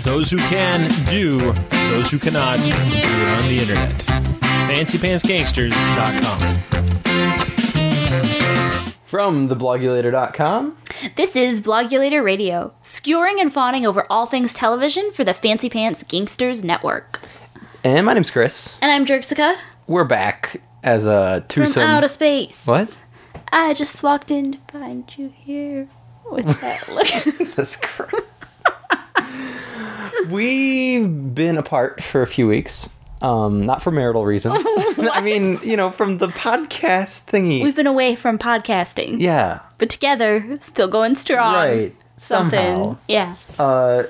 Those who can do, those who cannot do it on the internet. FancyPantsGangsters.com. From theblogulator.com. This is Blogulator Radio, skewering and fawning over all things television for the Fancy Pants Gangsters Network. And my name's Chris. And I'm Jerxica. We're back as a twosome. From outer space. What? I just walked in to find you here with that look. Jesus Christ. We've been apart for a few weeks. Not for marital reasons. I mean, from the podcast thingy. We've been away from podcasting. Yeah. But together, still going strong. Right. Somehow. Yeah. Our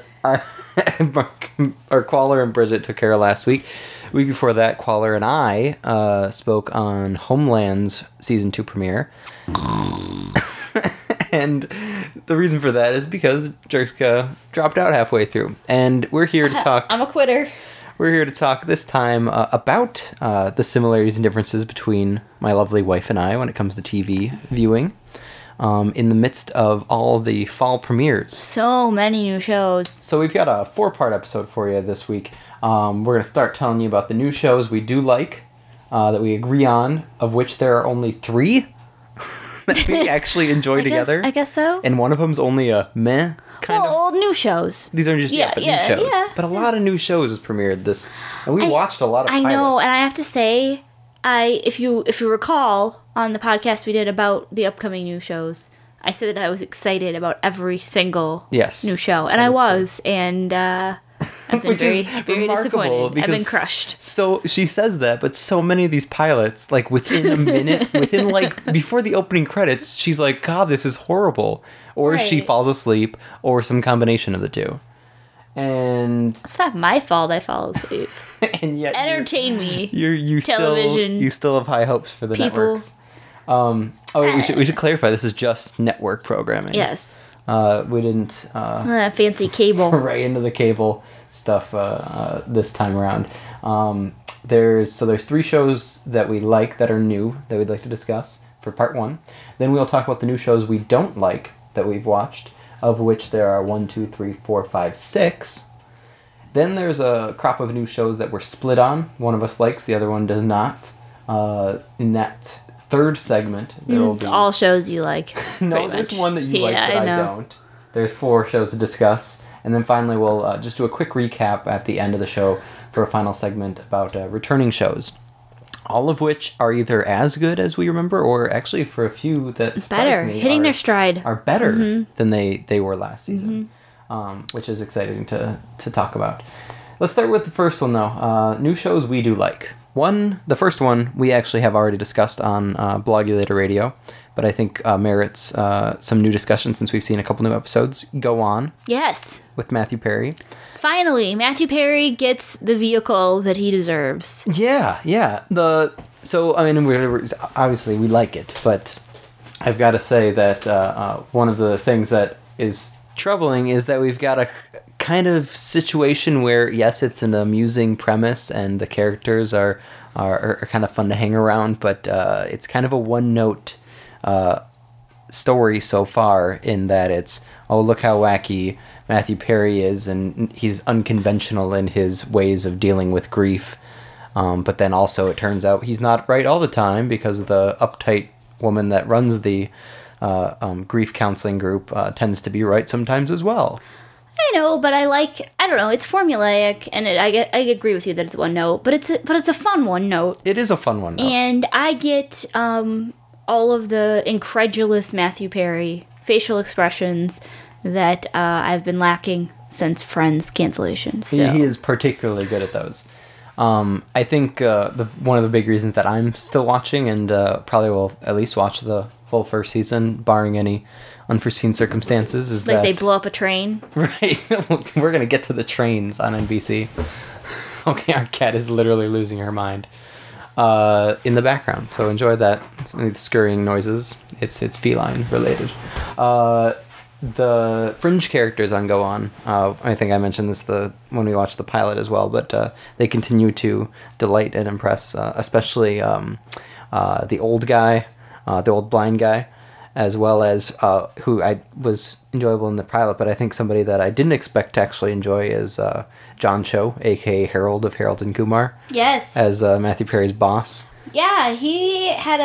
Qualler and Bridget took care of last week. Week before that, Qualler and I spoke on Homeland's Season 2 premiere. And the reason for that is because Jerska dropped out halfway through. And we're here to talk... I'm a quitter. We're here to talk this time about the similarities and differences between my lovely wife and I when it comes to TV viewing. In the midst of all the fall premieres. So many new shows. So we've got a 4-part episode for you this week. We're going to start telling you about the new shows we do like, that we agree on, of which there are only 3 that we actually enjoy together. I guess so. And one of them's only a meh kind of. Old new shows. These are just new shows. Yeah, but a lot of new shows has premiered this. And we watched a lot of pilots. I know, and I have to say, if you recall, on the podcast we did about the upcoming new shows, I said that I was excited about every single new show. And I was, true. And I've been very disappointed. I've been crushed. So she says that, but so many of these pilots, like within a minute, before the opening credits, she's like, God, this is horrible. Or she falls asleep, or some combination of the two. And it's not my fault I fall asleep. And yet entertain me. You television. You still have high hopes for the networks. We should clarify. This is just network programming. Yes. We didn't fancy cable right into the cable stuff this time around. There's 3 shows that we like that are new that we'd like to discuss for part 1. Then we'll talk about the new shows we don't like that we've watched, of which there are 1, 2, 3, 4, 5, 6. Then there's a crop of new shows that we're split on. One of us likes, the other one does not. In that 3rd segment, there will be... all shows you like. No, there's one that you like that I don't. There's 4 shows to discuss. And then finally we'll just do a quick recap at the end of the show for a final segment about returning shows. All of which are either as good as we remember, or actually for a few that better, hitting their stride, are better than they were last season, which is exciting to talk about. Let's start with the first one though. New shows we do like. The first one we actually have already discussed on Blogulator Radio, but I think merits some new discussion since we've seen a couple new episodes. Go On. Yes. With Matthew Perry. Finally, Matthew Perry gets the vehicle that he deserves. Yeah. So, I mean, obviously we like it, but I've got to say that one of the things that is troubling is that we've got a kind of situation where, yes, it's an amusing premise and the characters are kind of fun to hang around, but it's kind of a one-note story so far in that it's, oh, look how wacky Matthew Perry is, and he's unconventional in his ways of dealing with grief. But then also it turns out he's not right all the time because the uptight woman that runs the grief counseling group tends to be right sometimes as well. I know, but I don't know, it's formulaic, and I agree with you that it's one note, but it's a fun one note. It is a fun one note. And I get all of the incredulous Matthew Perry facial expressions that I've been lacking since Friends cancellation. So. He is particularly good at those. I think one of the big reasons that I'm still watching and probably will at least watch the full first season, barring any unforeseen circumstances, is that... they blow up a train? Right. We're going to get to the trains on NBC. Okay, our cat is literally losing her mind in the background, so enjoy that. It's scurrying noises. It's feline related. The fringe characters on Go On, I think I mentioned this when we watched the pilot as well, but they continue to delight and impress, especially the old guy, the old blind guy, as well as who I was enjoyable in the pilot, but I think somebody that I didn't expect to actually enjoy is John Cho, aka Harold of Harold and Kumar. Yes. As Matthew Perry's boss. Yeah, he had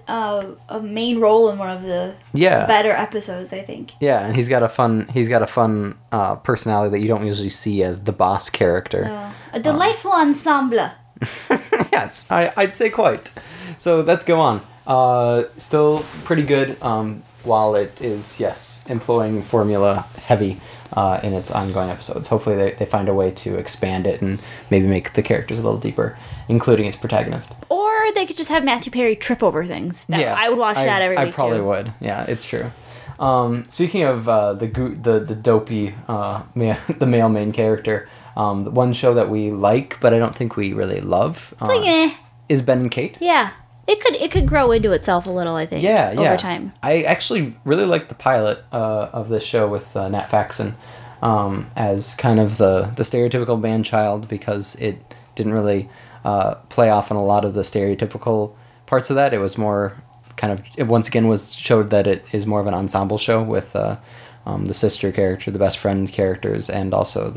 a main role in one of the better episodes, I think. Yeah, and he's got a fun personality that you don't usually see as the boss character. A delightful ensemble. Yes, I'd say quite. So let's go on. Still pretty good, while it is, employing formula heavy in its ongoing episodes. Hopefully they find a way to expand it and maybe make the characters a little deeper, including its protagonist. Or they could just have Matthew Perry trip over things. I would watch that every week. I probably would. Yeah, it's true. Speaking of the dopey the male main character, the one show that we like but I don't think we really love is Ben and Kate. Yeah. It could grow into itself a little, I think. Over time. I actually really like the pilot of this show with Nat Faxon as kind of the stereotypical man-child, because it didn't really play off on a lot of the stereotypical parts of that. It was more kind of, it once again showed that it is more of an ensemble show with the sister character, the best friend characters, and also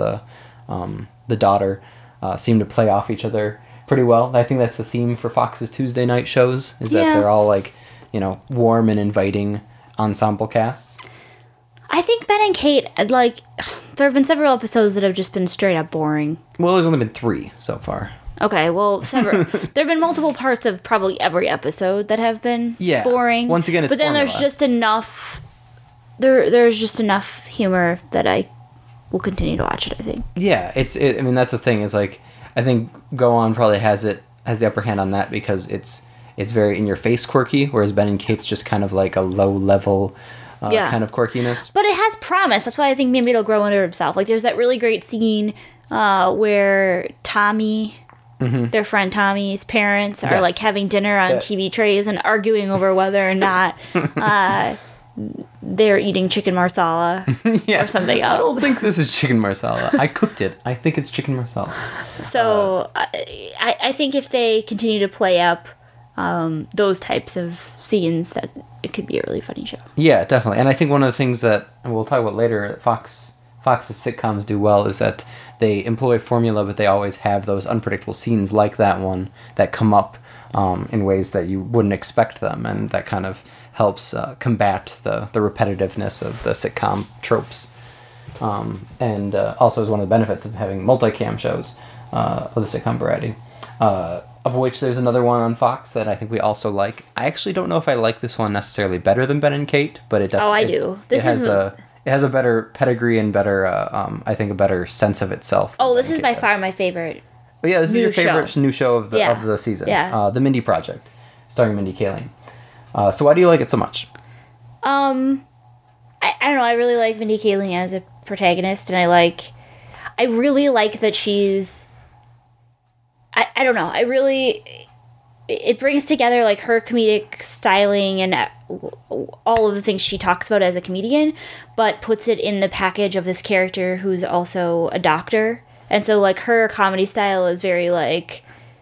the daughter seem to play off each other pretty well. I think that's the theme for Fox's Tuesday night shows, is that they're all like, warm and inviting ensemble casts. I think Ben and Kate, like, there have been several episodes that have just been straight up boring. Well, there's only been 3 so far. Okay, well, several. There have been multiple parts of probably every episode that have been boring. Once again, it's but then formula. There's just enough. There's just enough humor that I will continue to watch it, I think. Yeah, I mean, that's the thing, is like, I think Go On probably has the upper hand on that, because it's very in your face quirky, whereas Ben and Kate's just kind of like a low level kind of quirkiness. But it has promise. That's why I think maybe it'll grow into itself. Like, there's that really great scene where Tommy, their friend Tommy's parents are like having dinner on TV trays and arguing over whether or not they're eating chicken marsala or something else. I don't think this is chicken marsala. I cooked it. I think it's chicken marsala. So I think if they continue to play up those types of scenes, that it could be a really funny show. Yeah, definitely. And I think one of the things that, and we'll talk about later, Fox's sitcoms do well is that they employ formula, but they always have those unpredictable scenes like that one that come up in ways that you wouldn't expect them, and that kind of helps combat the repetitiveness of the sitcom tropes. And also is one of the benefits of having multicam shows of the sitcom variety. Of which there's another one on Fox that I think we also like. I actually don't know if I like this one necessarily better than Ben and Kate, but it definitely... Oh, I do. It has a better pedigree and better, I think, a better sense of itself. Oh, this is by far my favorite. But yeah, this is your favorite new show of the season. Yeah. The Mindy Project, starring Mindy Kaling. So why do you like it so much? I don't know. I really like Mindy Kaling as a protagonist, and I really like that she's... I don't know. It brings together like her comedic styling and all of the things she talks about as a comedian, but puts it in the package of this character who's also a doctor. And so like her comedy style is very like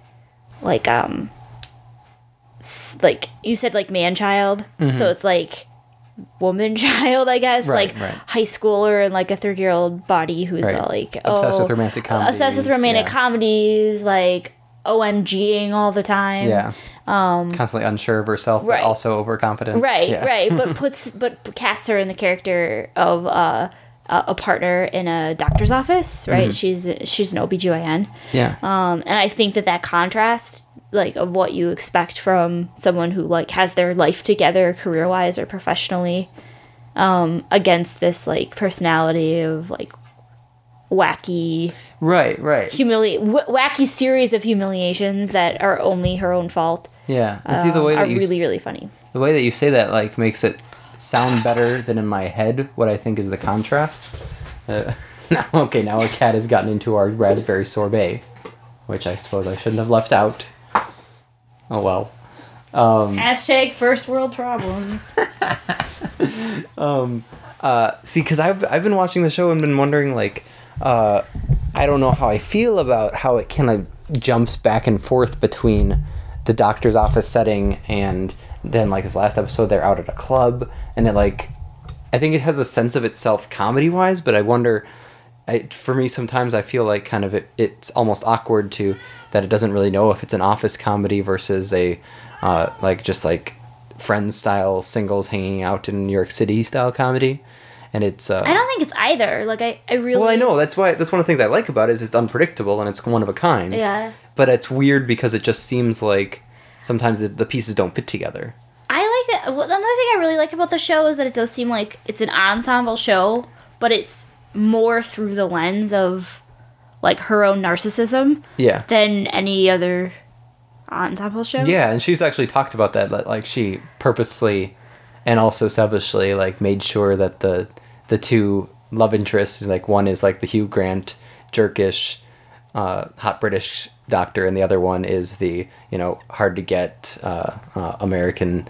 you said, like man-child. Mm-hmm. So it's like woman-child, I guess. Right. High schooler and like a 30-year-old body who's like obsessed with romantic comedies, like OMGing all the time. Yeah. Constantly unsure of herself, but also overconfident. Right. But casts her in the character of a partner in a doctor's office, right? Mm-hmm. She's an OBGYN. Yeah. And I think that contrast, like, of what you expect from someone who like has their life together career-wise or professionally, against this like personality of like wacky, wacky series of humiliations that are only her own fault. Yeah, and see the way that are really, really funny. The way that you say that like makes it sound better than in my head what I think is the contrast. Now a cat has gotten into our raspberry sorbet, which I suppose I shouldn't have left out. Oh well. Hashtag first world problems. See, because I've been watching the show and been wondering, like, I don't know how I feel about how it kind of jumps back and forth between the doctor's office setting and then like this last episode, they're out at a club, and it like, I think it has a sense of itself comedy wise, but I wonder, for me sometimes I feel like kind of it's almost awkward that it doesn't really know if it's an office comedy versus a like just like Friends style singles hanging out in New York City style comedy. And it's I don't think it's either. Like I really... Well, I know. That's one of the things I like about it is it's unpredictable and it's one of a kind. Yeah. But it's weird because it just seems like sometimes the pieces don't fit together. I like that. Well, another thing I really like about the show is that it does seem like it's an ensemble show, but it's more through the lens of like her own narcissism. Yeah. Than any other ensemble show. Yeah, and she's actually talked about that. Like she purposely and also selfishly like made sure that the two love interests, like one is like the Hugh Grant jerkish hot British doctor, and the other one is the hard to get American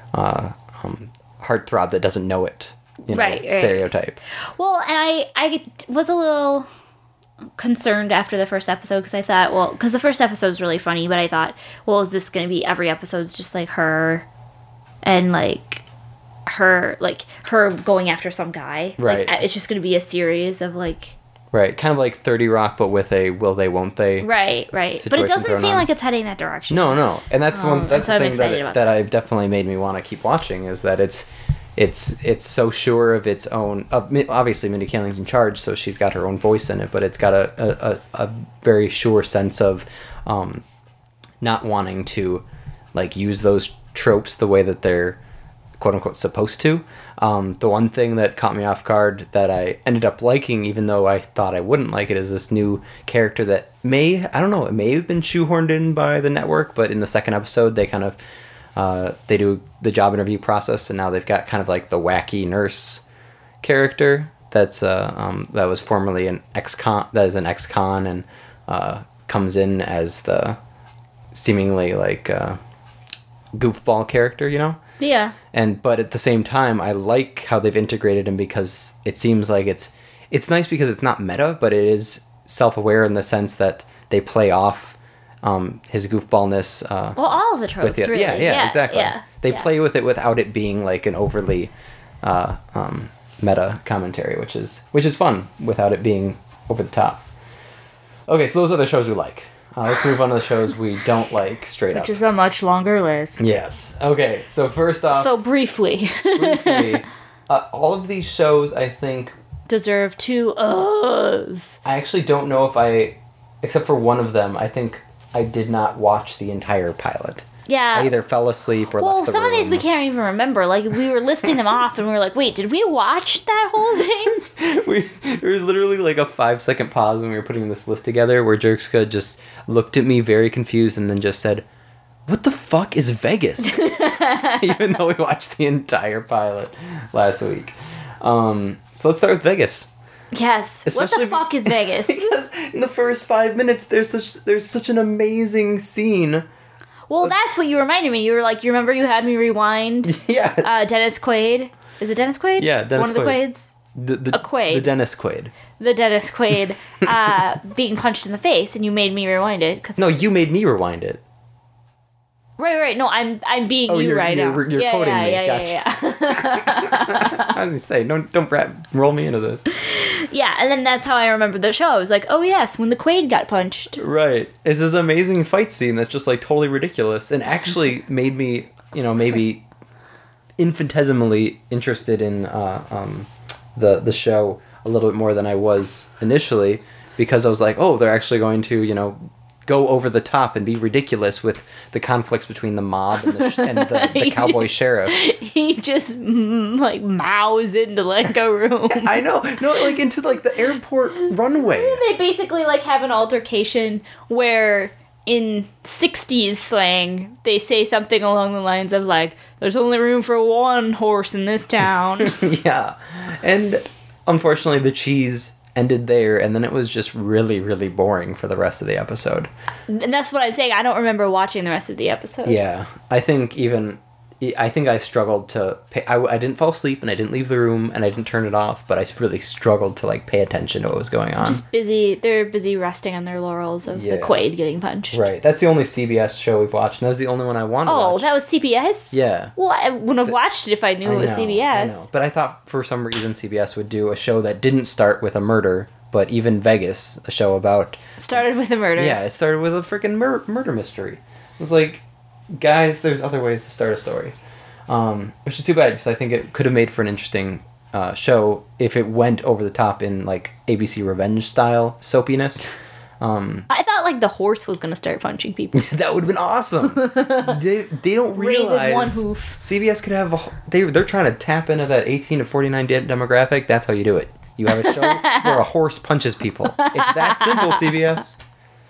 heartthrob that doesn't know it, stereotype. Well, and I was a little concerned after the first episode because I thought, because the first episode was really funny, but I thought, is this going to be every episode's just like her and like her going after some guy, right? Like, it's just going to be a series of like, right, kind of like 30 Rock, but with a will they, won't they, right. But it doesn't seem like it's heading that direction. No, and that's the one. That's the thing that I've definitely made me want to keep watching is that it's so sure of its own. Obviously, Mindy Kaling's in charge, so she's got her own voice in it, but it's got a very sure sense of not wanting to like use those tropes the way that they're quote unquote supposed to. The one thing that caught me off guard that I ended up liking, even though I thought I wouldn't like it, is this new character that it may have been shoehorned in by the network, but in the second episode they kind of they do the job interview process, and now they've got kind of like the wacky nurse character that was formerly an ex-con, and comes in as the seemingly like goofball character, Yeah. But at the same time, I like how they've integrated him because it seems like it's nice because it's not meta, but it is self-aware in the sense that they play off his goofballness. All of the tropes, really. Yeah, exactly. Yeah, they play with it without it being like an overly meta commentary, which is fun without it being over the top. Okay, so those are the shows we like. Let's move on to the shows we don't like straight up. Which is a much longer list. Yes. Okay, so first off... So briefly, all of these shows, I think... deserve 2 uhs. I actually don't know if except for one of them, I think I did not watch the entire pilot. Yeah. I either fell asleep or left the room. Some of these we can't even remember. Like, we were listing them off, and we were like, wait, did we watch that whole thing? There was literally like a 5-second pause when we were putting this list together where Jerkska just looked at me very confused and then just said, "What the fuck is Vegas?" Even though we watched the entire pilot last week. So let's start with Vegas. Yes. Especially what the fuck is Vegas? Because in the first 5 minutes, there's such an amazing scene. Well, that's what you reminded me. You were like, you remember you had me rewind? Yes. Dennis Quaid. Is it Dennis Quaid? Yeah, Dennis Quaid. One of the Quaids? A Quaid. The Dennis Quaid. The Dennis Quaid being punched in the face, and you made me rewind it. No, you made me rewind it. Right. No, I'm being you right now. You're quoting me. Gotcha. Yeah. I was gonna say, don't roll me into this. Yeah, and then that's how I remembered the show. I was like, oh yes, when the Quaid got punched. Right. It's this amazing fight scene that's just like totally ridiculous and actually made me, maybe infinitesimally interested in the show a little bit more than I was initially, because I was like, oh, they're actually going to, go over the top and be ridiculous with the conflicts between the mob and the cowboy sheriff. He just like mows into like a room. I know. No, like into like the airport runway. They basically like have an altercation where in 60s slang they say something along the lines of like, there's only room for one horse in this town. Yeah. And unfortunately the cheese ended there, and then it was just really, really boring for the rest of the episode. And that's what I'm saying. I don't remember watching the rest of the episode. Yeah. I think even I think I struggled to pay, I didn't fall asleep and I didn't leave the room and I didn't turn it off, but I really struggled to like pay attention to what was going on. Just busy. They're busy resting on their laurels of the Quaid getting punched. Right. That's the only CBS show we've watched, and that was the only one I wanted to watch. Oh, that was CBS? Yeah. Well, I wouldn't have watched it if I knew it was CBS. I know. But I thought for some reason CBS would do a show that didn't start with a murder, but even Vegas, a show about... Started with a murder. Yeah, it started with a freaking murder mystery. It was like, guys, there's other ways to start a story. Which is too bad, because I think it could have made for an interesting show if it went over the top in like ABC Revenge style soapiness. I thought like the horse was gonna start punching people. That would have been awesome. They don't realize Raises one hoof. CBS could have they're trying to tap into that 18 to 49 demographic. That's how you do it. You have a show where a horse punches people. It's that simple, CBS.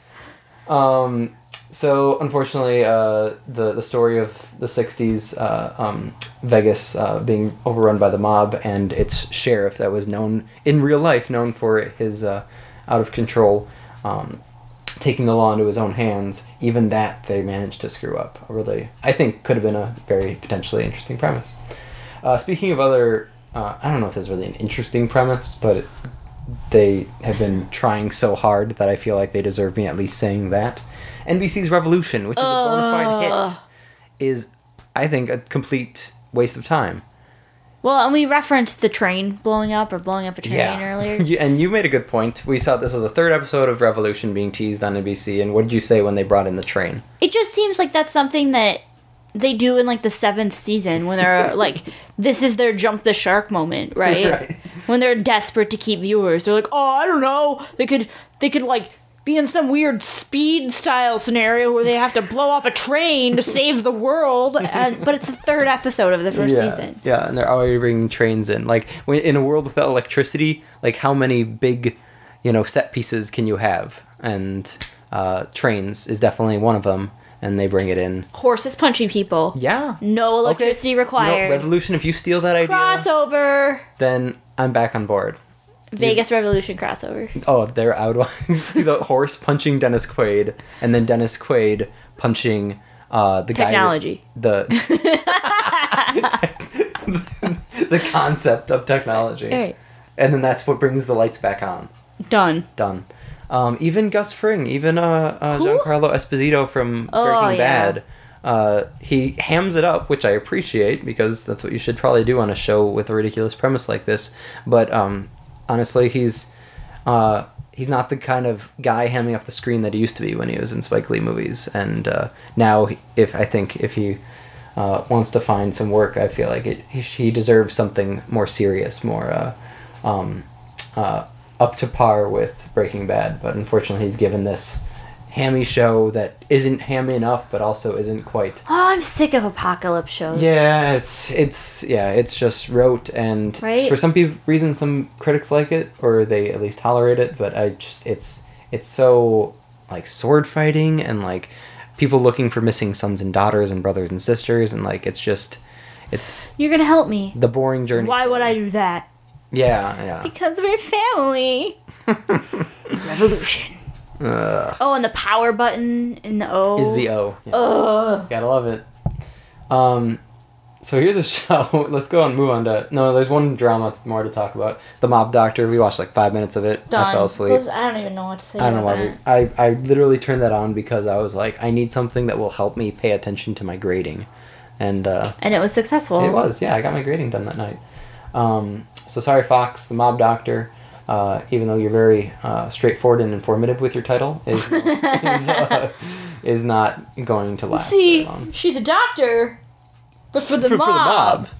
So, unfortunately, the story of the 60s, Vegas being overrun by the mob and its sheriff that was known, in real life, known for his out-of-control, taking the law into his own hands, even that they managed to screw up. Really, I think, could have been a very potentially interesting premise. Speaking of other... I don't know if this is really an interesting premise, but they have been trying so hard that I feel like they deserve me at least saying that. NBC's Revolution, which is a bona fide hit, is, I think, a complete waste of time. Well, and we referenced the train blowing up or blowing up a train earlier. And you made a good point. We saw this was the third episode of Revolution being teased on NBC, and what did you say when they brought in the train? It just seems like that's something that they do in like the 7th season when they're like, this is their jump the shark moment, right? When they're desperate to keep viewers. They're like, oh, I don't know. They could like be in some weird speed style scenario where they have to blow up a train to save the world. But it's the 3rd episode of the first season. Yeah, and they're already bringing trains in. Like, in a world without electricity, like how many big, set pieces can you have? And trains is definitely one of them. And they bring it in. Horses punching people. Yeah. No electricity required. Revolution, if you steal that idea... Crossover! Then I'm back on board. Vegas Revolution crossover. Oh, they're out. The horse punching Dennis Quaid, and then Dennis Quaid punching the technology. Guy with the concept of technology. Right. And then that's what brings the lights back on. Done. Even Gus Fring, even Giancarlo Esposito from Breaking Bad, he hams it up, which I appreciate because that's what you should probably do on a show with a ridiculous premise like this. But honestly, he's not the kind of guy hamming up the screen that he used to be when he was in Spike Lee movies. And now, if he wants to find some work, I feel like he deserves something more serious, more up to par with Breaking Bad, but unfortunately he's given this hammy show that isn't hammy enough, but also isn't quite. Oh, I'm sick of apocalypse shows. Yeah, it's just rote, and for some reason some critics like it, or they at least tolerate it, but it's so like sword fighting and like people looking for missing sons and daughters and brothers and sisters, and like it's You're gonna help me. The boring journey. Why would I do that? Yeah. Because we're family. Revolution. Oh, and the power button in the O. Is the O. Yeah. Gotta love it. So here's a show. Let's go and move on to... No, there's one drama more to talk about. The Mob Doctor. We watched like 5 minutes of it. Done. I fell asleep. I don't even know what to say I don't know about why. that. I literally turned that on because I was like, I need something that will help me pay attention to my grading. And it was successful. It was, yeah. I got my grading done that night. So sorry, Fox, The Mob Doctor, even though you're very straightforward and informative with your title, is not going to last very long. She's a doctor, but for the mob.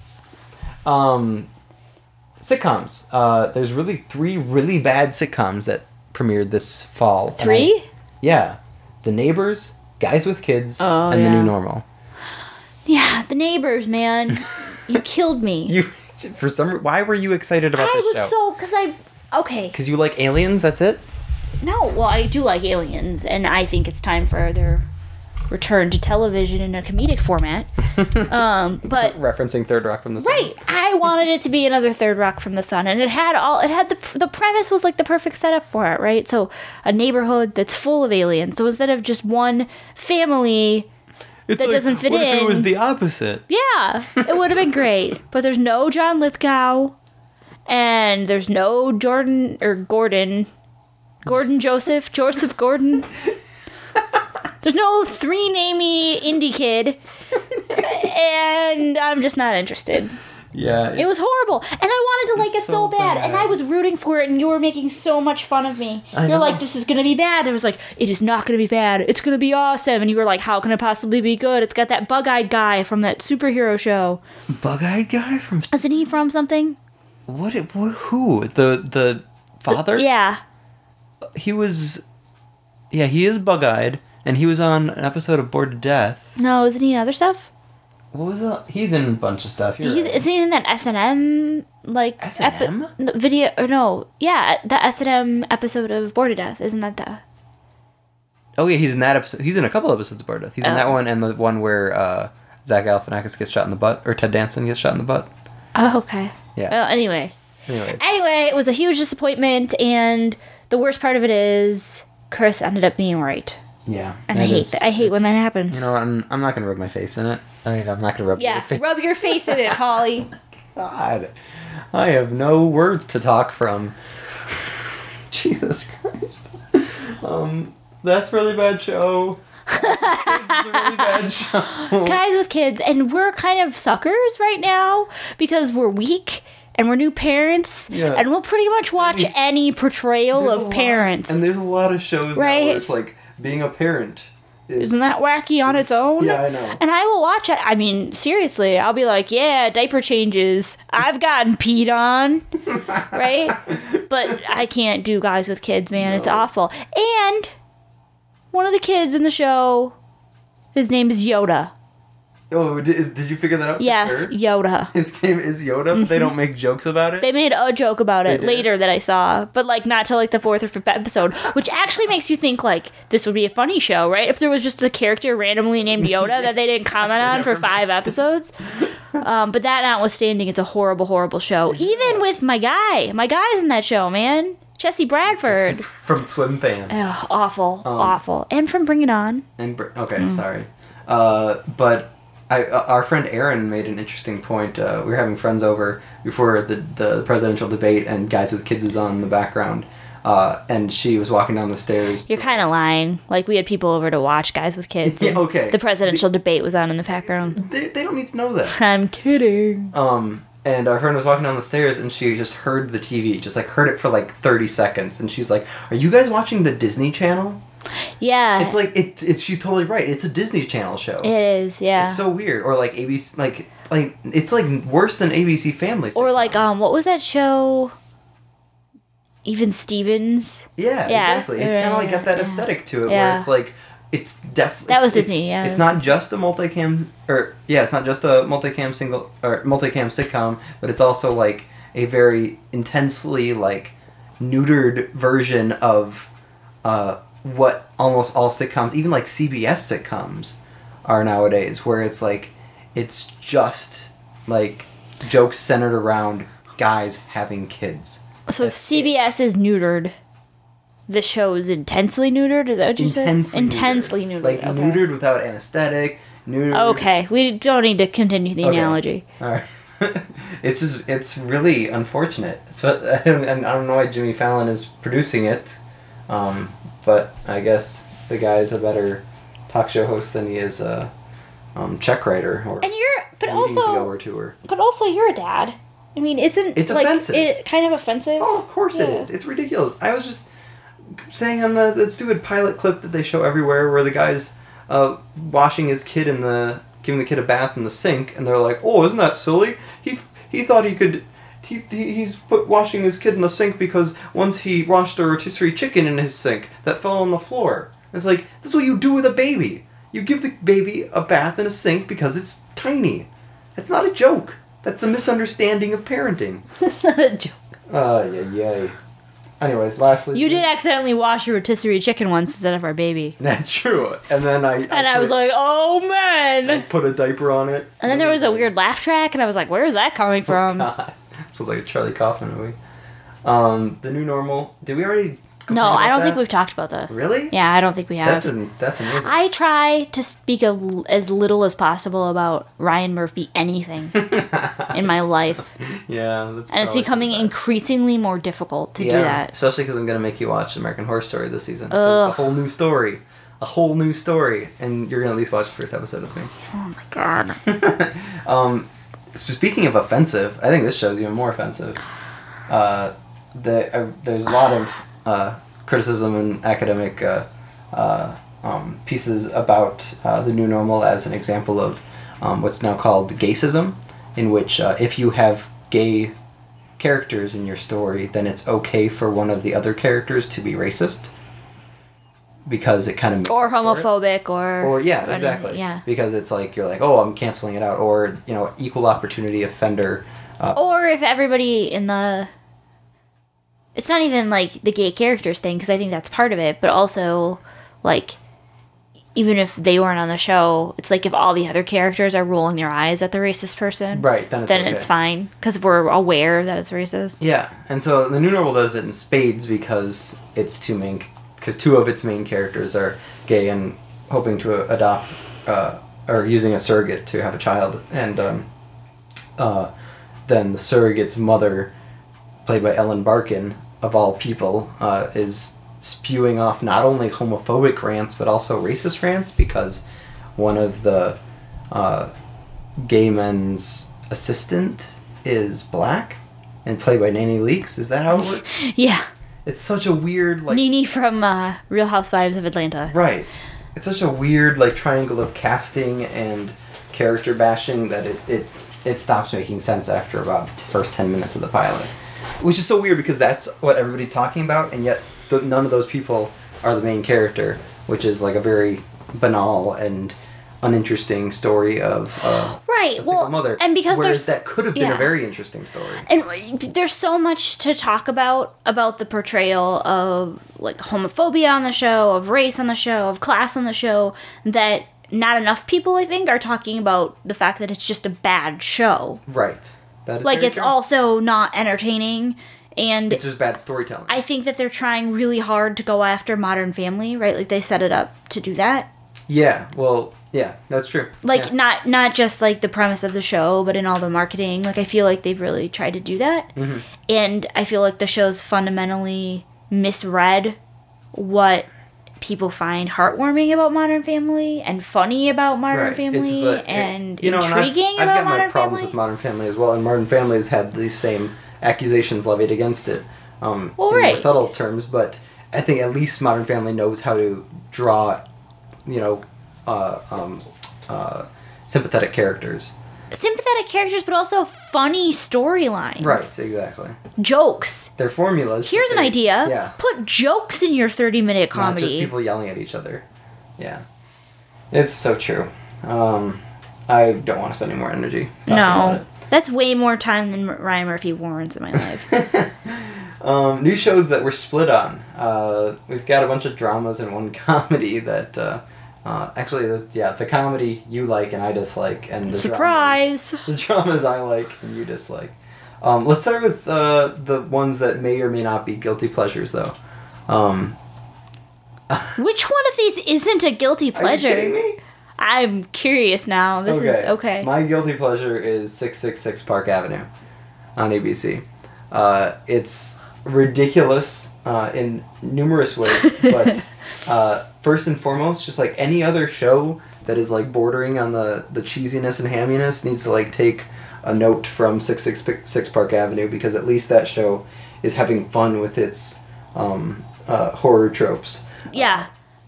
Sitcoms. There's really 3 really bad sitcoms that premiered this fall. 3? Yeah. The Neighbors, Guys with Kids, and The New Normal. Yeah, The Neighbors, man. You killed me. Why were you excited about this show? Because you like aliens, that's it? No, well, I do like aliens, and I think it's time for their return to television in a comedic format. But referencing Third Rock from the Sun. Right. I wanted it to be another Third Rock from the Sun, and the premise was like the perfect setup for it, right? So a neighborhood that's full of aliens. So instead of just one family It's that like, doesn't fit what in. If it was the opposite? Yeah, it would have been great. But there's no John Lithgow, and there's no Gordon Joseph Gordon. There's no three-namey indie kid, and I'm just not interested. Yeah. It was horrible, and I wanted to like it so bad, and I was rooting for it, and you were making so much fun of me. You're like, this is gonna be bad. And I was like, it is not gonna be bad. It's gonna be awesome. And you were like, how can it possibly be good? It's got that bug-eyed guy from that superhero show. Bug-eyed guy from? Isn't he from something? What who? The father? Yeah. He was. Yeah, he is bug-eyed, and he was on an episode of Bored to Death. No, isn't he in other stuff? What was that? He's in a bunch of stuff. Is he in that S&M S&M video? Or no, yeah, the S&M episode of Bored to Death. Isn't that the? Oh yeah, he's in that episode. He's in a couple episodes of Bored to Death. He's in that one and the one where Zach Galifianakis gets shot in the butt, or Ted Danson gets shot in the butt. Oh, okay. Yeah. Well, anyway, it was a huge disappointment, and the worst part of it is Chris ended up being right. Yeah. And I hate when that happens. You know, I'm not going to rub my face in it. I mean, I'm not going to rub your face. Yeah, rub your face in it, Holly. God. I have no words to talk from. Jesus Christ. That's a really bad show. It's a really bad show. Guys with kids, and we're kind of suckers right now because we're weak and we're new parents, and we'll pretty much watch any portrayal of parents. And there's a lot of shows now where it's like being a parent. Isn't that wacky on its own? Yeah, I know. And I will watch it. I mean, seriously, I'll be like, yeah, diaper changes. I've gotten peed on. Right? But I can't do guys with kids, man. No. It's awful. And one of the kids in the show, his name is Yoda. Oh, did you figure that out? Yes, sure? Yoda. His name is Yoda, but they don't make jokes about it? They made a joke about it later that I saw, but like not till like the 4th or 5th episode, which actually makes you think like this would be a funny show, right? If there was just the character randomly named Yoda that they didn't comment on for 5 episodes. But that notwithstanding, it's a horrible, horrible show. Even with my guy's in that show, man. Jesse Bradford. From Swim Fan. Ugh, awful. And from Bring It On. Sorry. But our friend Aaron made an interesting point. We were having friends over before the presidential debate, and Guys with Kids was on in the background. And she was walking down the stairs. You're kind of lying. Like, we had people over to watch Guys with Kids. Yeah, okay. The presidential debate was on in the background. They don't need to know that. I'm kidding. And our friend was walking down the stairs, and she just heard the TV. Just, like, heard it for, like, 30 seconds. And she's like, are you guys watching the Disney Channel? Yeah. It's like, she's totally right. It's a Disney Channel show. It is, yeah. It's so weird. Or, like, ABC, like it's, like, worse than ABC Family. Or, like, what was that show? Even Stevens? Yeah, exactly. It's kind of, like, got that aesthetic to it, where it's, like, it's definitely... That was Disney, yeah. It's not just a multicam... it's not just a multicam sitcom, but it's also, like, a very intensely, like, neutered version of, what almost all sitcoms, even like CBS sitcoms, are nowadays, where it's like, it's just like jokes centered around guys having kids. So if CBS is neutered, the show is intensely neutered? Is that what you said? Intensely neutered. Like neutered without anesthetic. Neutered. Okay, we don't need to continue the analogy. All right. It's really unfortunate. I don't know why Jimmy Fallon is producing it. But I guess the guy's a better talk show host than he is a check writer or but also you're a dad. I mean, it's like, offensive? It kind of offensive? Oh, of course it is. It's ridiculous. I was just saying on that stupid pilot clip that they show everywhere where the guy's washing his kid giving the kid a bath in the sink, and they're like, "Oh, isn't that silly? He thought he could." He's washing his kid in the sink because once he washed a rotisserie chicken in his sink that fell on the floor. It's like, this is what you do with a baby. You give the baby a bath in a sink because it's tiny. That's not a joke. That's a misunderstanding of parenting. That's not a joke. Yay. Anyways, lastly... You did accidentally wash a rotisserie chicken once instead of our baby. That's true. And then I was like, oh man! I put a diaper on it. And then there was a weird laugh track, and I was like, where is that coming from? God. Sounds like a Charlie Kaufman movie. The New Normal. Did we already No, I don't think we've talked about this. Really? Yeah, I don't think we have. That's amazing. I try to speak as little as possible about Ryan Murphy anything in my life. Yeah, that's. And it's becoming increasingly more difficult to do that. Especially because I'm gonna make you watch American Horror Story this season. It's a whole new story. A whole new story, and you're gonna at least watch the first episode with me. Oh my god. Speaking of offensive, I think this show's even more offensive. There's a lot of criticism and academic pieces about the new normal as an example of what's now called gaysism, in which if you have gay characters in your story, then it's okay for one of the other characters to be racist. Because it kind of makes or homophobic or yeah, exactly. Yeah. Because it's like you're like, oh, I'm canceling it out, or equal opportunity offender. Or if everybody in it's not even like the gay characters thing, because I think that's part of it, but also like even if they weren't on the show, it's like if all the other characters are rolling their eyes at the racist person, right? Then it's fine because we're aware that it's racist. Yeah, and so the new normal does it in spades because two of its main characters are gay and hoping to adopt or using a surrogate to have a child, and then the surrogate's mother, played by Ellen Barkin, of all people, is spewing off not only homophobic rants but also racist rants because one of the gay men's assistant is black and played by Nene Leakes. Is that how it works? Yeah. It's such a weird, like... Nene from Real Housewives of Atlanta. Right. It's such a weird, like, triangle of casting and character bashing that it stops making sense after about the first 10 minutes of the pilot. Which is so weird because that's what everybody's talking about, and yet none of those people are the main character, which is, like, a very banal and uninteresting story of a single mother. And because whereas that could have been a very interesting story. And there's so much to talk about the portrayal of like homophobia on the show, of race on the show, of class on the show, that not enough people, I think, are talking about the fact that it's just a bad show. Right. That is like it's true. Also not entertaining. And it's just bad storytelling. I think that they're trying really hard to go after Modern Family, right? Like they set it up to do that. Yeah, well, yeah, that's true. Like, not just, like, the premise of the show, but in all the marketing. Like, I feel like they've really tried to do that. Mm-hmm. And I feel like the show's fundamentally misread what people find heartwarming about Modern Family and funny about Modern Family and intriguing about Modern Family. I've got my problems with Modern Family as well, and Modern Family has had these same accusations levied against it in more subtle terms, but I think at least Modern Family knows how to draw... sympathetic characters. Sympathetic characters, but also funny storylines. Right, exactly. Jokes. They're formulas. Here's an idea. Yeah. Put jokes in your 30-minute comedy. Not just people yelling at each other. Yeah. It's so true. I don't want to spend any more energy talking about it. That's way more time than Ryan Murphy warrants in my life. New shows that we're split on. We've got a bunch of dramas and one comedy that... the comedy you like and I dislike, and the dramas I like and you dislike. Let's start with the ones that may or may not be guilty pleasures, though. Which one of these isn't a guilty pleasure? Are you kidding me? I'm curious now. This is okay. My guilty pleasure is 666 Park Avenue on ABC. It's ridiculous in numerous ways, but first and foremost, just like any other show that is like bordering on the cheesiness and hamminess needs to like take a note from 666 Park Avenue, because at least that show is having fun with its horror tropes. Yeah,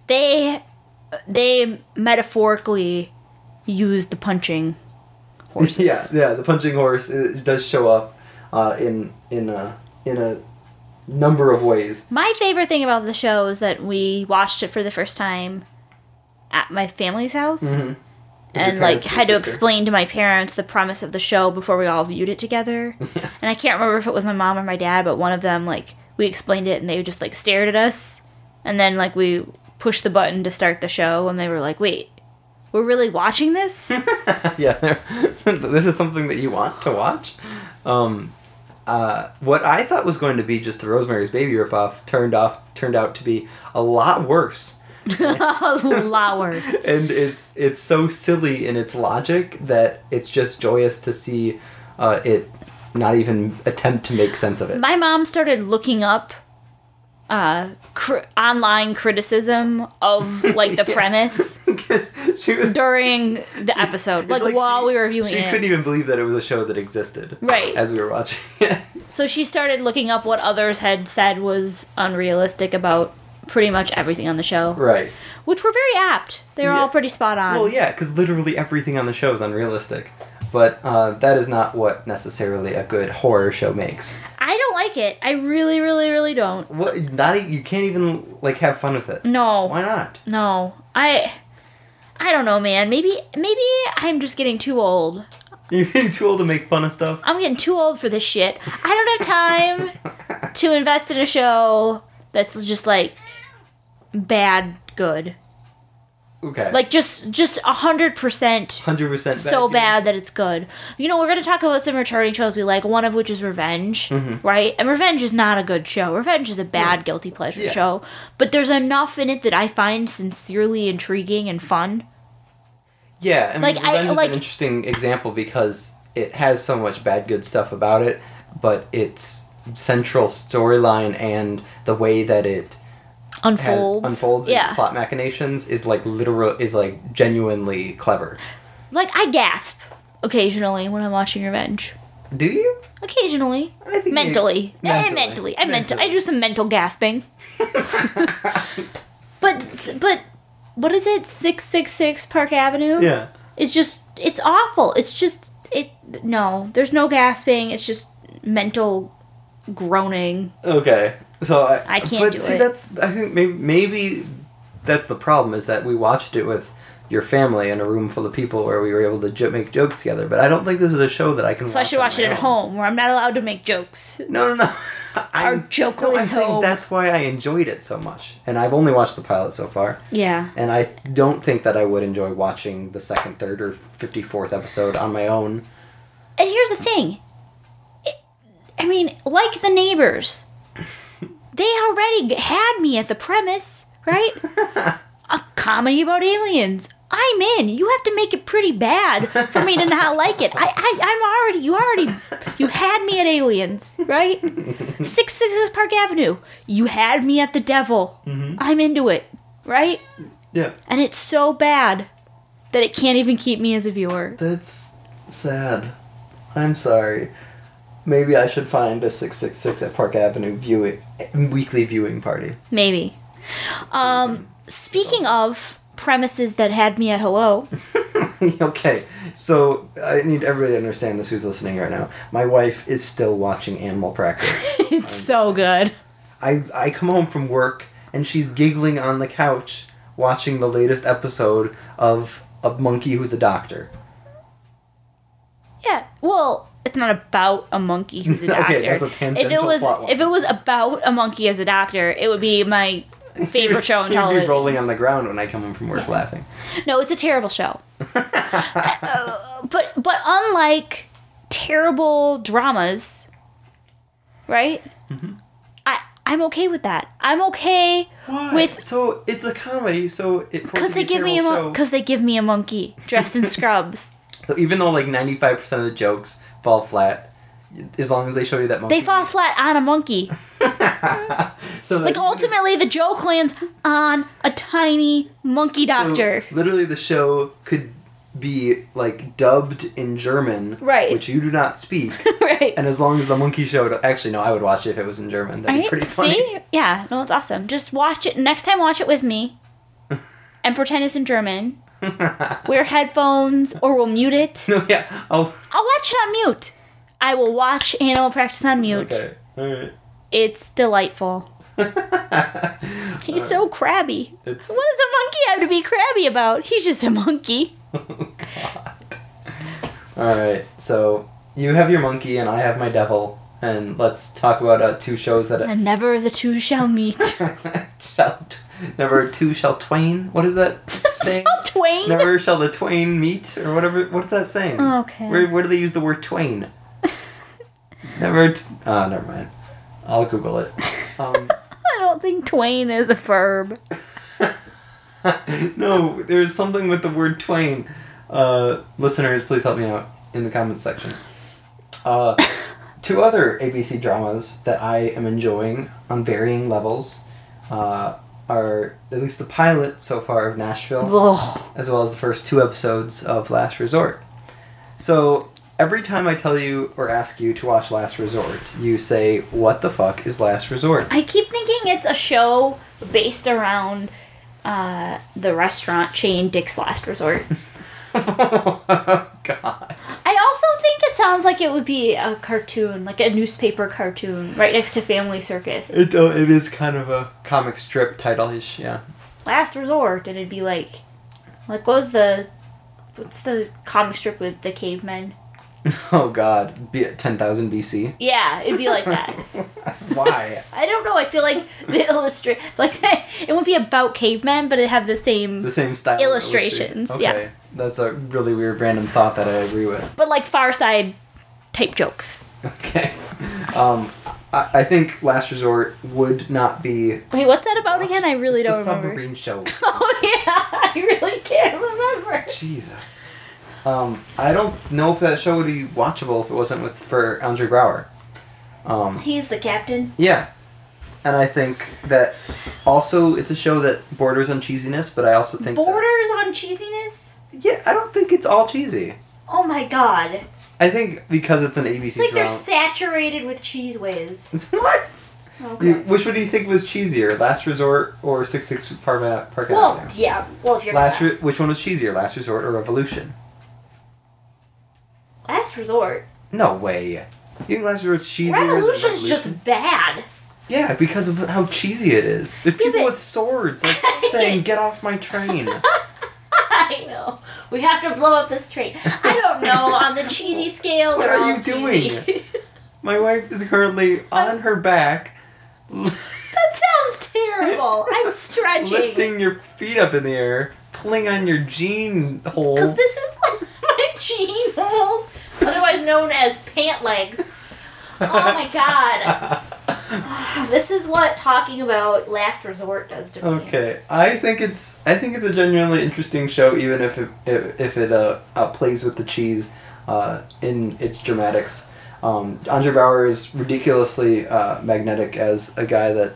they metaphorically use the punching horses. Yeah, the punching horse does show up in a number of ways. My favorite thing about the show is that we watched it for the first time at my family's house. Mm-hmm. And like had to explain to my parents the premise of the show before we all viewed it together. Yes. And I can't remember if it was my mom or my dad, but one of them, like, we explained it and they just like stared at us, and then like we pushed the button to start the show and they were like, wait, we're really watching this? Yeah, this is something that you want to watch? What I thought was going to be just the Rosemary's Baby ripoff turned turned out to be a lot worse. A lot worse. And it's so silly in its logic that it's just joyous to see it not even attempt to make sense of it. My mom started looking up online criticism of like the premise during the episode, like while we were reviewing it. She couldn't even believe that it was a show that existed, right? As we were watching it. So she started looking up what others had said was unrealistic about pretty much everything on the show, right? Which were very apt. They were all pretty spot on. Well, yeah, because literally everything on the show is unrealistic. But that is not what necessarily a good horror show makes. I don't like it. I really, really, really don't. What? You can't even like have fun with it. No. Why not? No. I don't know, man. Maybe I'm just getting too old. You're getting too old to make fun of stuff? I'm getting too old for this shit. I don't have time to invest in a show that's just like bad good. Okay. Like just 100%. 100% so bad that it's good. You know, we're going to talk about some returning shows we like, one of which is Revenge, right? And Revenge is not a good show. Revenge is a bad guilty pleasure show. But there's enough in it that I find sincerely intriguing and fun. Yeah, I mean, Revenge is an interesting example because it has so much bad good stuff about it, but its central storyline and the way that it unfolds its plot machinations is like genuinely clever. Like, I gasp occasionally when I'm watching Revenge. Do you? Occasionally. I think mentally. Mentally. I do some mental gasping. But what is it? 666 Park Avenue? Yeah. It's awful. No, there's no gasping. It's just mental groaning. Okay. So I can't do it. I think maybe that's the problem, is that we watched it with your family in a room full of people where we were able to make jokes together. But I don't think this is a show that I can watch. So I should watch it at home where I'm not allowed to make jokes. No. I'm saying that's why I enjoyed it so much. And I've only watched the pilot so far. Yeah. And I don't think that I would enjoy watching the second, third, or 54th episode on my own. And here's the thing. Like The Neighbors. They already had me at the premise, right? A comedy about aliens. I'm in. You have to make it pretty bad for me to not like it. You had me at aliens, right? 666 Park Avenue. You had me at the devil. Mm-hmm. I'm into it, right? Yeah. And it's so bad that it can't even keep me as a viewer. That's sad. I'm sorry. Maybe I should find a 666 at Park Avenue weekly viewing party. Maybe. Speaking of premises that had me at hello. Okay, so I need everybody to understand this who's listening right now. My wife is still watching Animal Practice. It's so good. I come home from work and she's giggling on the couch watching the latest episode of A Monkey Who's a Doctor. Yeah, well, it's not about a monkey who's a doctor. Okay, that's a tangential plot line. If it was about a monkey as a doctor, it would be my favorite show on television. You'd be rolling on the ground when I come home from work laughing. No, it's a terrible show. But unlike terrible dramas, right? Mm-hmm. I'm okay with that. I'm okay with. So it's a comedy. So because they give me a monkey dressed in scrubs. So even though like 95% of the jokes fall flat, as long as they show you that monkey, they fall flat on a monkey. So like ultimately, the joke lands on a tiny monkey doctor. So literally, the show could be like dubbed in German, right? Which you do not speak, right? And as long as the monkey showed, actually, no, I would watch it if it was in German. That'd be pretty funny. See? Yeah, no, it's awesome. Just watch it next time. Watch it with me, and pretend it's in German. Wear headphones, or we'll mute it. No, yeah, I'll watch it on mute. I will watch Animal Practice on mute. Okay, all right. It's delightful. He's so crabby. What does a monkey have to be crabby about? He's just a monkey. Oh, God. All right, so you have your monkey and I have my devil, and let's talk about two shows that. And never the two shall meet. Never two shall twain. What is that saying? Shall twain? Never shall the twain meet, or whatever. What's that saying? Okay. Where do they use the word twain? Never. Never mind. I'll Google it. I don't don't think twain is a verb. No, there's something with the word twain. Listeners, please help me out in the comments section. Two other ABC dramas that I am enjoying on varying levels are at least the pilot so far of Nashville, as well as the first 2 episodes of Last Resort. So every time I tell you or ask you to watch Last Resort, you say, "What the fuck is Last Resort?" I keep thinking it's a show based around the restaurant chain Dick's Last Resort. Oh, God. I also think it sounds like it would be a cartoon, like a newspaper cartoon, right next to Family Circus. It is kind of a comic strip title-ish, yeah. Last Resort, and it'd be like what's the comic strip with the cavemen? Oh, God. 10,000 BC? Yeah, it'd be like that. Why? I don't know. I feel like the it wouldn't be about cavemen, but it'd have the same style illustrations. Okay. Yeah, That's a really weird random thought that I agree with. but like Far Side type jokes. Okay. I think Last Resort would not be... Wait, what's that about again? I really don't remember. It's the submarine show. Oh yeah, I really can't remember. Jesus. I don't know if that show would be watchable if it wasn't for Andre Braugher. He's the captain. Yeah. And I think that also it's a show that borders on cheesiness, but I also think Borders on cheesiness? Yeah, I don't think it's all cheesy. Oh my god. I think because it's an ABC It's like drama. they're saturated with cheese whiz. What? Okay. Which one do you think was cheesier, Last Resort or 66 Park Avenue? Well, yeah. Well, if you're which one was cheesier, Last Resort or Revolution? Last Resort. No way. You think Last Resort's cheesier than Revolution's just bad. Yeah, because of how cheesy it is. There's people with swords like saying, "Get off my train." I know. We have to blow up this train. I don't know. On the cheesy scale, What they're are all you doing? cheesy. My wife is currently on her back. That sounds terrible. I'm stretching. Lifting your feet up in the air, pulling on your jean holes. Because this is my jean holes, otherwise known as pant legs. Oh my god. This is what talking about Last Resort does to me. Okay, I think it's a genuinely interesting show, even if it plays with the cheese in its dramatics. Andre Braugher is ridiculously magnetic as a guy that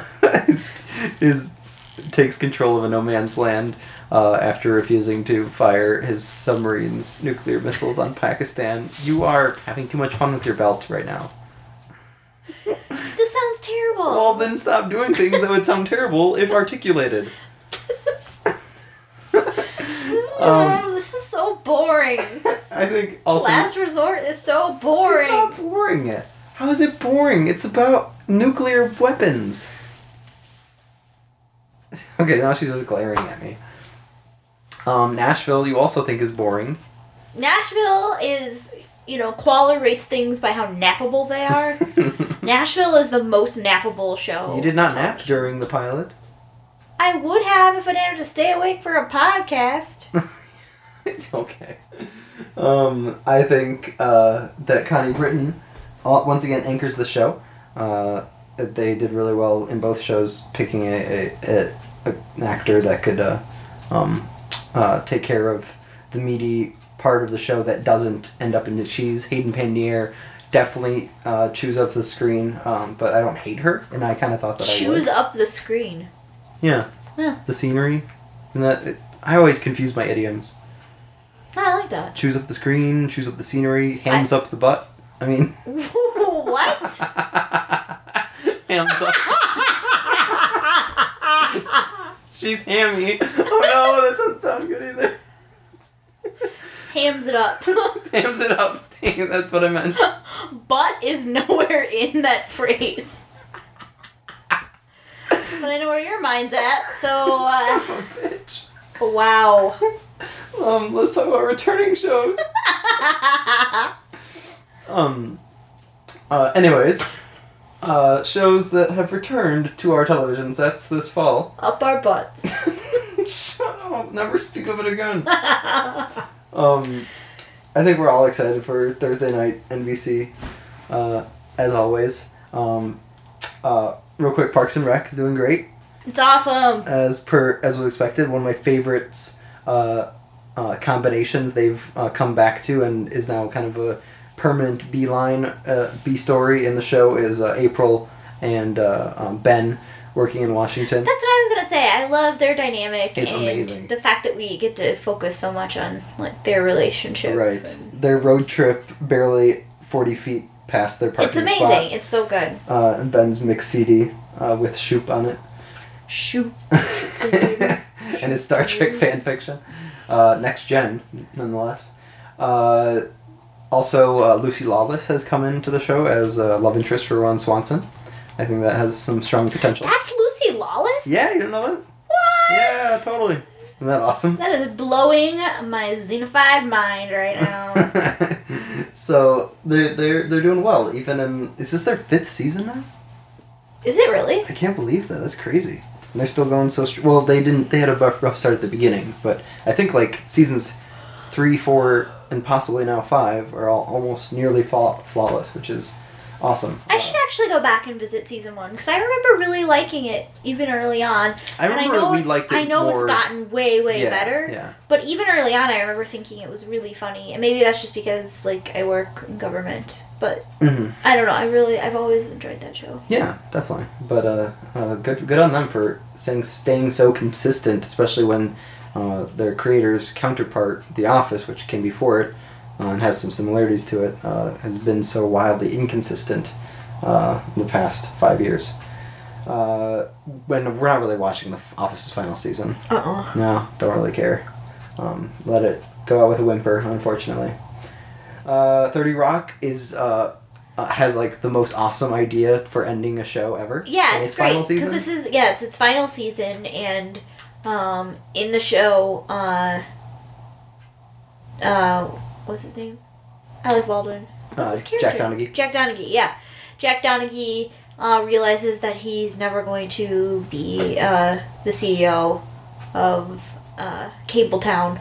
takes control of a no man's land after refusing to fire his submarine's nuclear missiles on Pakistan. You are having too much fun with your belt right now. This sounds terrible. Well, then stop doing things that would sound terrible if articulated. This is so boring. I think also... Last Resort is so boring. It's not boring. How is it boring? It's about nuclear weapons. Okay, now she's just glaring at me. Nashville, you also think is boring. Nashville is, Qualler rates things by how nappable they are. Nashville is the most nappable show. You did not nap during the pilot? I would have if I didn't have to stay awake for a podcast. It's okay. I think that Connie Britton once again anchors the show. They did really well in both shows, picking an actor that could take care of the meaty part of the show that doesn't end up in the cheese. Hayden Panettiere definitely chews up the screen, but I don't hate her, and I kind of thought that I would. Chews up the screen. Yeah. The scenery. And I always confuse my idioms. I like that. Chews up the screen, chews up the scenery, hams up the butt. I mean... What? Hams up. She's hammy. Oh no, that doesn't sound good either. Hams it up. Hams it up. Dang, that's what I meant. Butt is nowhere in that phrase. But I know where your mind's at, so... Son of a bitch. Wow. Let's talk about returning shows. Anyways, shows that have returned to our television sets this fall. Up our butts. Shut up. Never speak of it again. I think we're all excited for Thursday night NBC, as always. real quick, Parks and Rec is doing great. It's awesome. As was expected, one of my favorites combinations they've come back to and is now kind of a permanent B story in the show is April and Ben working in Washington. That's what I was gonna say. I love their dynamic. It's and amazing. The fact that we get to focus so much on like their relationship. Right. Their road trip barely 40 feet past their parking spot. It's amazing. It's so good. And Ben's mix CD with Shoop on it. Shoop. And his Star Trek fan fiction. Next Gen, nonetheless. Also, Lucy Lawless has come into the show as a love interest for Ron Swanson. I think that has some strong potential. That's Lucy Lawless? Yeah, you don't know that? What? Yeah, totally. Isn't that awesome? That is blowing my xenophobe mind right now. So they're doing well. Even is this their 5th season now? Is it really? I can't believe that. That's crazy. And they're still going so well. They had a rough start at the beginning, but I think like seasons 3, 4, and possibly now 5 are all almost nearly flawless, which is awesome. I should actually go back and visit season 1 because I remember really liking it even early on. I remember we liked it I know more. It's gotten way better. Yeah. But even early on, I remember thinking it was really funny, and maybe that's just because like I work in government. But I don't know. I've always enjoyed that show. Yeah, definitely. But good on them for staying so consistent, especially when their creator's counterpart, The Office, which came before it, and has some similarities to it, has been so wildly inconsistent in the past 5 years. When we're not really watching The Office's final season. No, don't really care. Let it go out with a whimper, unfortunately. 30 Rock has like the most awesome idea for ending a show ever. Yeah, it's great because this is it's its final season, and in the show, what's his name? Alec Baldwin. What's his character? Jack Donaghy. Jack Donaghy, yeah. Jack Donaghy realizes that he's never going to be the CEO of Cabletown.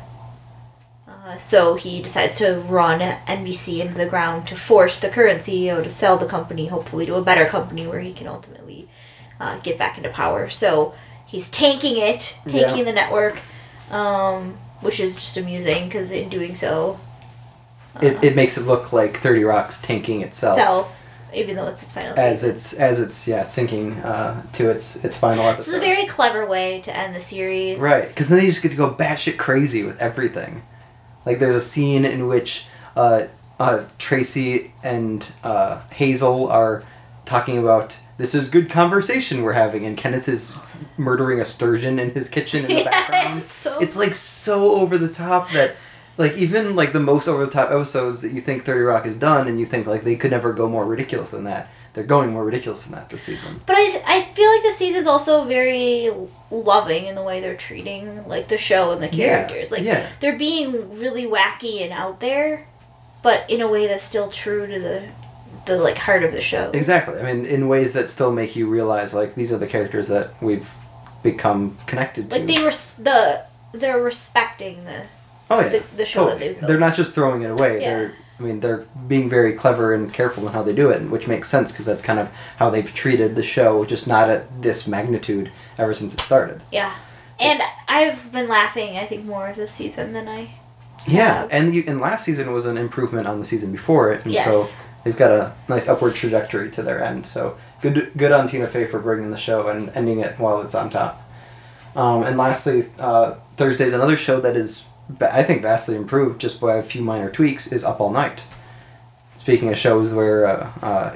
So he decides to run NBC into the ground to force the current CEO to sell the company, hopefully to a better company where he can ultimately get back into power. So he's tanking the network, which is just amusing because in doing so... It makes it look like 30 Rock's tanking itself. Even though it's its final season. As it's sinking to its final episode. This is a very clever way to end the series. Right, because then they just get to go batshit crazy with everything. Like there's a scene in which Tracy and Hazel are talking about, this is good conversation we're having, and Kenneth is murdering a sturgeon in his kitchen in the background. It's like so over the top that like even like the most over the top episodes that you think 30 Rock is done and you think like they could never go more ridiculous than that. They're going more ridiculous than that this season. But I feel like the season's also very loving in the way they're treating like the show and the characters. They're being really wacky and out there, but in a way that's still true to the like heart of the show. Exactly. I mean, in ways that still make you realize like these are the characters that we've become connected to. Like they're respecting the show that they've built. They're not just throwing it away. Yeah. They're being very clever and careful in how they do it, which makes sense because that's kind of how they've treated the show, just not at this magnitude ever since it started. Yeah. And I've been laughing, I think, more this season than I have. And last season was an improvement on the season before it, and so they've got a nice upward trajectory to their end. So good on Tina Fey for bringing the show and ending it while it's on top. And lastly, Thursday's another show that is, I think, vastly improved just by a few minor tweaks, is Up All Night. Speaking of shows where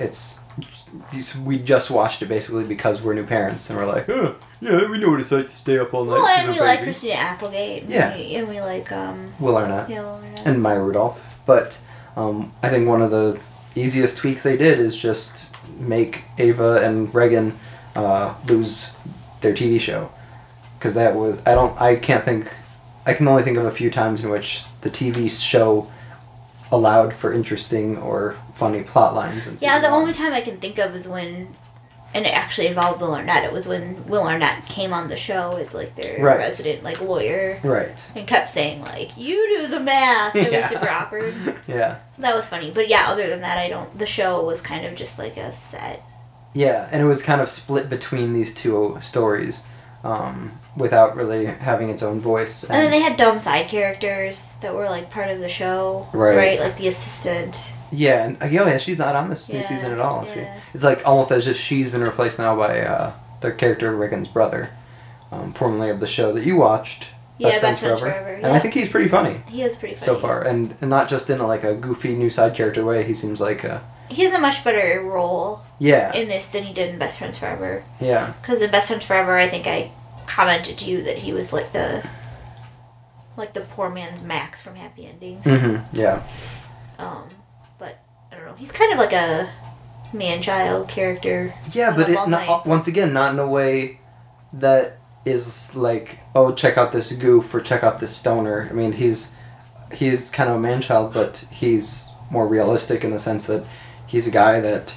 we just watched it basically because we're new parents and we're like, oh, yeah, we know what it's like to stay up all night. Well, and we like Christina Applegate. And we like... Will Arnett. Yeah, Will Arnett. And Maya Rudolph. But I think one of the easiest tweaks they did is just make Ava and Regan lose their TV show. Because that was... I can only think of a few times in which the TV show allowed for interesting or funny plot lines. Yeah, the only time I can think of is when, and it actually involved Will Arnett, it was when Will Arnett came on the show as like their resident like lawyer. Right. And kept saying like, you do the math. It was super awkward. Yeah. So that was funny. But yeah, other than that, the show was kind of just like a set Yeah, and it was kind of split between these two stories, without really having its own voice. And then they had dumb side characters that were like part of the show, right? Like the assistant. Yeah, and she's not on this new season at all. Yeah. It's like almost as if she's been replaced now by the character of Rickon's brother, formerly of the show that you watched. Best Friends Forever. And I think he's pretty funny. He is pretty funny so far, and not just in like a goofy new side character way. He seems like he has a much better role. Yeah. In this than he did in Best Friends Forever. Yeah. Because in Best Friends Forever, I think I commented to you that he was like the poor man's Max from Happy Endings. Mm-hmm. Yeah. But I don't know. He's kind of like a man-child character. Yeah, but once again, not in a way that is like, oh, check out this goof or check out this stoner. I mean, he's kind of a man-child, but he's more realistic in the sense that he's a guy that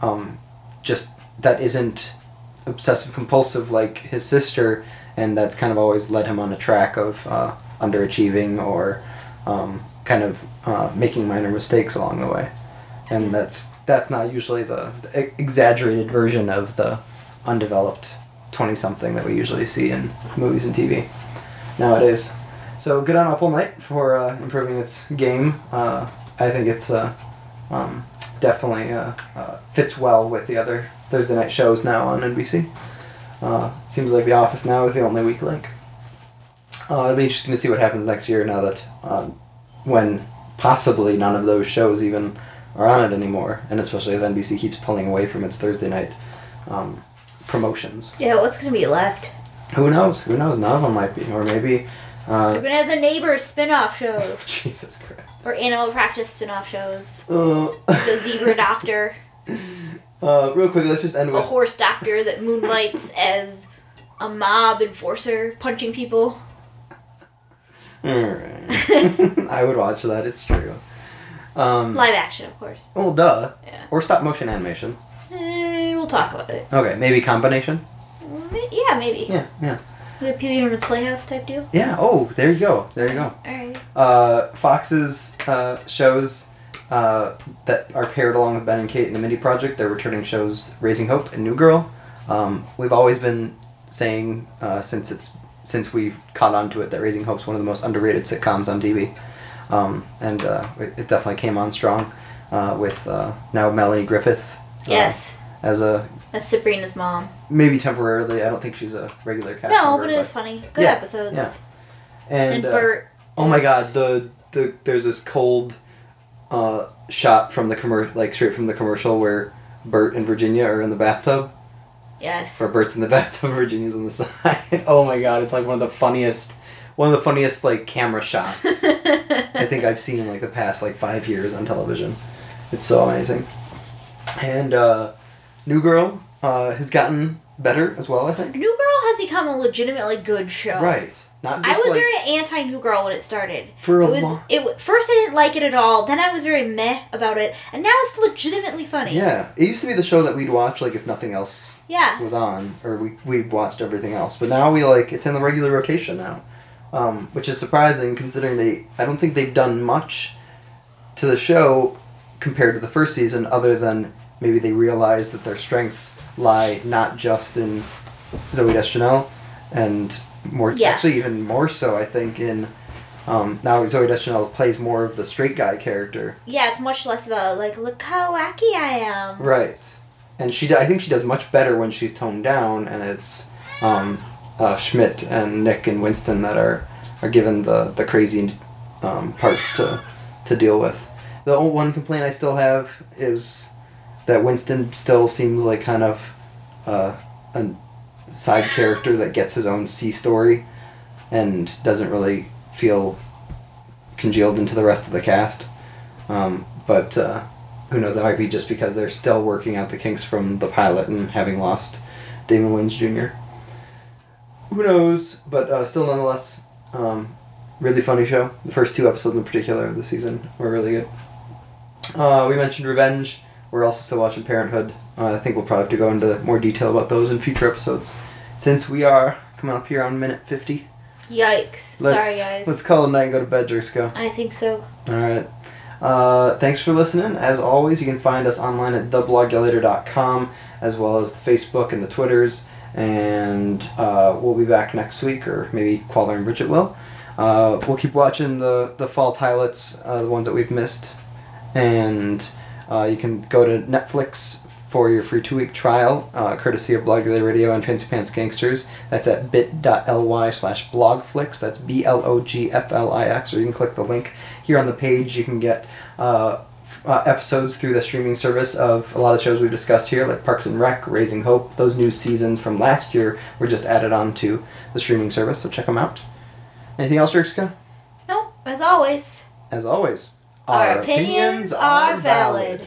that isn't obsessive compulsive like his sister, and that's kind of always led him on a track of underachieving or kind of making minor mistakes along the way. And that's not usually the exaggerated version of the undeveloped 20-something that we usually see in movies and TV nowadays. So good on Up All Night for improving its game. I think it's definitely fits well with the other Thursday night shows now on NBC. Seems like The Office now is the only weak link. It'll be interesting to see what happens next year now that when possibly none of those shows even are on it anymore, and especially as NBC keeps pulling away from its Thursday night promotions. Yeah, what's going to be left? Who knows? None of them might be. Or maybe... We're going to have the Neighbors spin-off shows. Jesus Christ. Or Animal Practice spin-off shows. The Zebra Doctor. Real quick, let's just end with... A horse doctor that moonlights as a mob enforcer punching people. Alright. I would watch that, it's true. Live action, of course. Well, duh. Yeah. Or stop motion animation. We'll talk about it. Okay, maybe combination? Yeah, maybe. Yeah. Like a Pee Wee Herman's Playhouse type deal? Yeah, there you go. Alright. Fox's shows that are paired along with Ben and Kate and the Mindy Project, they're returning shows Raising Hope and New Girl. We've always been saying, since we've caught on to it, that Raising Hope's one of the most underrated sitcoms on TV. And it definitely came on strong with now Melanie Griffith. Yes. As Sabrina's mom. Maybe temporarily. I don't think she's a regular cast member. No, but it was funny. Good episodes. Yeah. And Bert. Oh my God! There's this cold shot from the straight from the commercial where Bert and Virginia are in the bathtub. Yes. Or Bert's in the bathtub, Virginia's on the side. Oh my God! It's like one of the funniest like camera shots I think I've seen in like the past like 5 years on television. It's so amazing. And New Girl has gotten better as well, I think. New Girl has become a legitimately good show. Right. Not just I was very anti New Girl when it started. First I didn't like it at all. Then I was very meh about it, and now it's legitimately funny. Yeah, it used to be the show that we'd watch like if nothing else was on, or we've watched everything else. But now it's in the regular rotation now, which is surprising considering I don't think they've done much to the show compared to the first season, other than maybe they realize that their strengths lie not just in Zooey Deschanel and actually even more so, I think, in now Zooey Deschanel plays more of the straight guy character. Yeah, it's much less about like, look how wacky I am. Right, and I think she does much better when she's toned down, and it's Schmidt and Nick and Winston that are given the crazy parts to deal with. The only one complaint I still have is that Winston still seems like kind of a side character that gets his own C-story and doesn't really feel congealed into the rest of the cast. But who knows, that might be just because they're still working out the kinks from the pilot and having lost Damon Wayans Jr. Who knows, but still nonetheless, really funny show. The first 2 episodes in particular of the season were really good. We mentioned Revenge. We're also still watching Parenthood. I think we'll probably have to go into more detail about those in future episodes, since we are coming up here on minute 50. Yikes. Sorry, guys. Let's call it a night and go to bed, Jersko. I think so. Alright. Thanks for listening. As always, you can find us online at theblogyolator.com. as well as the Facebook and the Twitters. And we'll be back next week, or maybe Qualler and Bridget will. We'll keep watching the fall pilots, the ones that we've missed. And you can go to Netflix for your free 2-week trial, courtesy of Blog Daily Radio and Fancy Pants Gangsters. That's at bit.ly/blogflix. That's BLOGFLIX, or you can click the link here on the page. You can get episodes through the streaming service of a lot of the shows we've discussed here, like Parks and Rec, Raising Hope. Those new seasons from last year were just added on to the streaming service, so check them out. Anything else, Jessica? Nope, as always. As always. Our opinions are valid.